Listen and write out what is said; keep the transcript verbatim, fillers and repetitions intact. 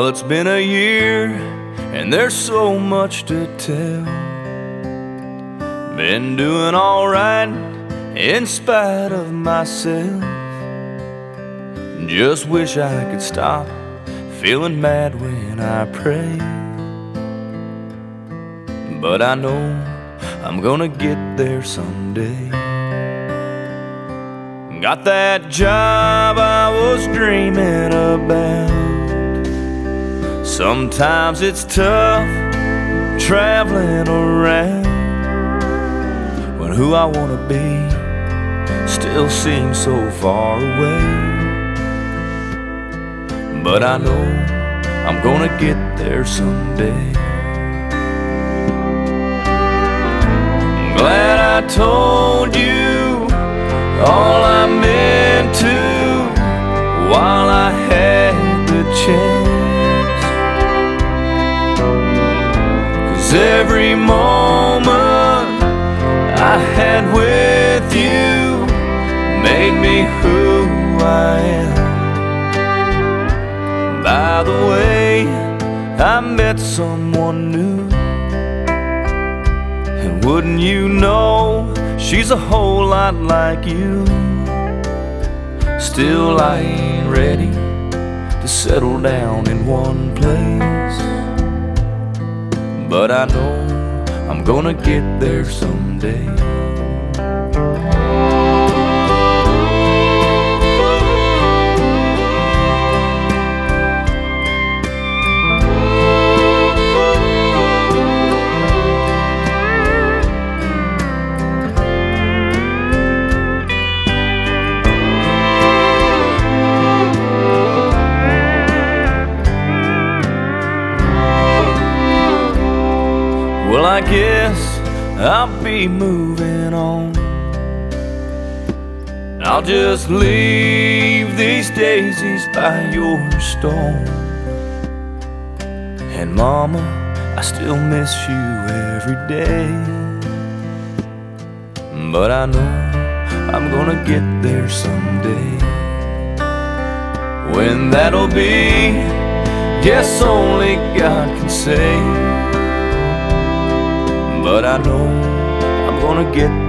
Well, it's been a year and there's so much to tell. Been doing alright in spite of myself. Just wish I could stop feeling mad when I pray. But I know I'm gonna get there someday. Got that job I was dreaming about. Sometimes it's tough traveling around when who I wanna be still seems so far away. But I know I'm gonna get there someday. Glad I told you all I meant to while I had the chance. 'Cause every moment I had with you made me who I am. By the way, I met someone new, and wouldn't you know, she's a whole lot like you. Still I ain't ready to settle down in one place, but I know I'm gonna get there someday. Well, I guess I'll be moving on. I'll just leave these daisies by your stone. And Mama, I still miss you every day. But I know I'm gonna get there someday. When that'll be, yes, only God can say. But I know I'm gonna get